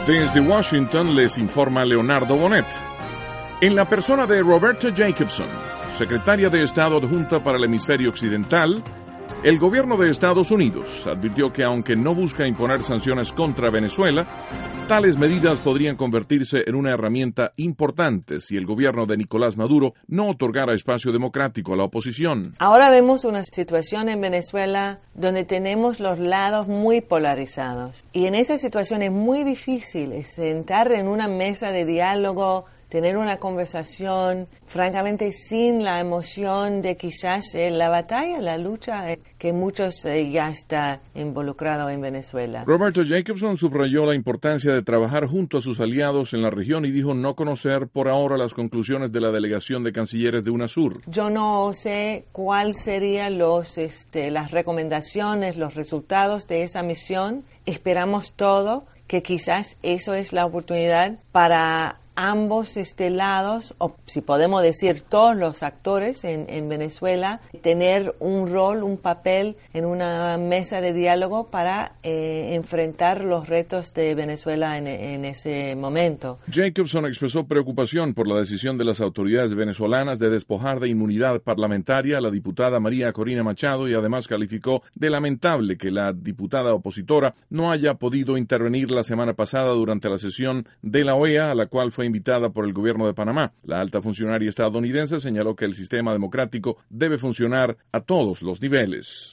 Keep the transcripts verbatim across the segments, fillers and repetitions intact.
Desde Washington les informa Leonardo Bonet. En la persona de Roberta Jacobson, secretaria de Estado adjunta para el hemisferio occidental, el gobierno de Estados Unidos advirtió que aunque no busca imponer sanciones contra Venezuela, tales medidas podrían convertirse en una herramienta importante si el gobierno de Nicolás Maduro no otorgara espacio democrático a la oposición. Ahora vemos una situación en Venezuela donde tenemos los lados muy polarizados. Y en esa situación es muy difícil sentar en una mesa de diálogo, tener una conversación, francamente, sin la emoción de quizás eh, la batalla, la lucha eh, que muchos eh, ya están involucrados en Venezuela. Roberta Jacobson subrayó la importancia de trabajar junto a sus aliados en la región y dijo no conocer por ahora las conclusiones de la delegación de cancilleres de UNASUR. Yo no sé cuáles serían los, este, las recomendaciones, los resultados de esa misión. Esperamos todo que quizás eso es la oportunidad para ambos este, lados, o si podemos decir todos los actores en, en Venezuela, tener un rol, un papel en una mesa de diálogo para eh, enfrentar los retos de Venezuela en, en ese momento. Jacobson expresó preocupación por la decisión de las autoridades venezolanas de despojar de inmunidad parlamentaria a la diputada María Corina Machado y además calificó de lamentable que la diputada opositora no haya podido intervenir la semana pasada durante la sesión de la O E A, a la cual fue invitada por el gobierno de Panamá. La alta funcionaria estadounidense señaló que el sistema democrático debe funcionar a todos los niveles.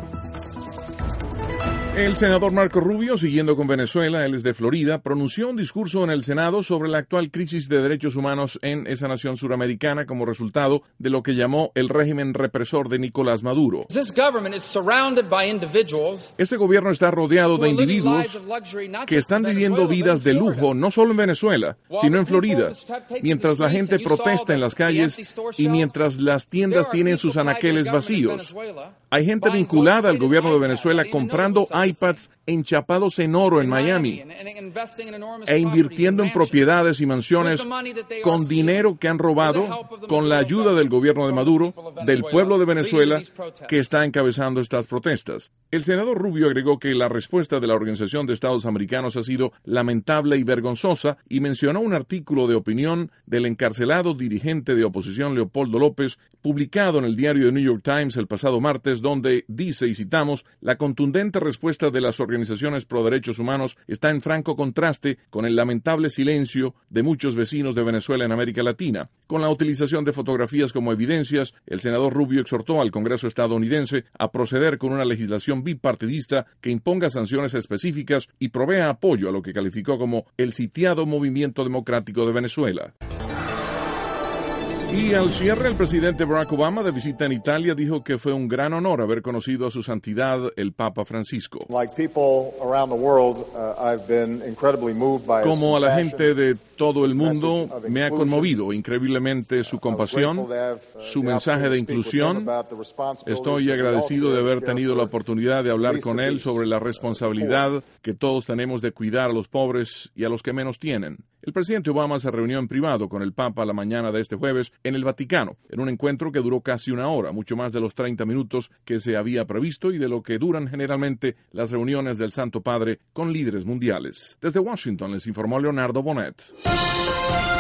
El senador Marco Rubio, siguiendo con Venezuela, él es de Florida, pronunció un discurso en el Senado sobre la actual crisis de derechos humanos en esa nación suramericana como resultado de lo que llamó el régimen represor de Nicolás Maduro. Ese gobierno está rodeado de individuos que están viviendo vidas de lujo no solo en Venezuela, sino en Florida, mientras la gente protesta en las calles y mientras las tiendas tienen sus anaqueles vacíos. Hay gente vinculada al gobierno de Venezuela comprando iPads enchapados en oro en Miami e invirtiendo en propiedades y mansiones con dinero que han robado con la ayuda del gobierno de Maduro, del pueblo de Venezuela que está encabezando estas protestas. El senador Rubio agregó que la respuesta de la Organización de Estados Americanos ha sido lamentable y vergonzosa y mencionó un artículo de opinión del encarcelado dirigente de oposición Leopoldo López publicado en el diario The New York Times el pasado martes, donde dice, y citamos, la contundente respuesta de las organizaciones pro derechos humanos está en franco contraste con el lamentable silencio de muchos vecinos de Venezuela en América Latina. Con la utilización de fotografías como evidencias, el senador Rubio exhortó al Congreso estadounidense a proceder con una legislación bipartidista que imponga sanciones específicas y provea apoyo a lo que calificó como el sitiado movimiento democrático de Venezuela. Y al cierre, el presidente Barack Obama, de visita en Italia, dijo que fue un gran honor haber conocido a su santidad, el Papa Francisco. Como a la gente de todo el mundo, me ha conmovido increíblemente su compasión, su mensaje de inclusión. Estoy agradecido de haber tenido la oportunidad de hablar con él sobre la responsabilidad que todos tenemos de cuidar a los pobres y a los que menos tienen. El presidente Obama se reunió en privado con el Papa la mañana de este jueves en el Vaticano, en un encuentro que duró casi una hora, mucho más de los treinta minutos que se había previsto y de lo que duran generalmente las reuniones del Santo Padre con líderes mundiales. Desde Washington les informó Leonardo Bonet.